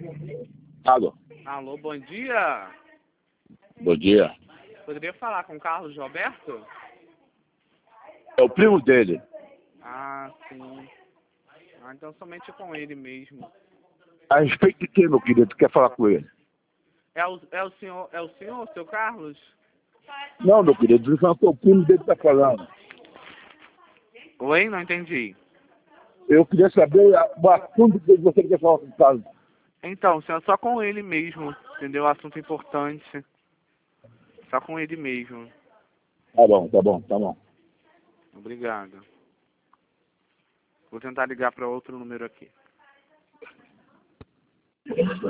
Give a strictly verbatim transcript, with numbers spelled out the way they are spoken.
Alô. Alô, bom dia. Bom dia. Poderia falar com o Carlos Roberto? É o primo dele. Ah, sim. Ah, então somente com ele mesmo. A respeito de quem, meu querido? Tu quer falar com ele? É o, é o senhor, é o senhor, seu Carlos? Não, meu querido. Ele falou que o primo dele está falando. Oi, não entendi. Eu queria saber o assunto que você quer falar com o Carlos. Então, senhor, só com ele mesmo, entendeu? Assunto importante. Só com ele mesmo. Tá bom, tá bom, tá bom. Obrigado. Vou tentar ligar para outro número aqui.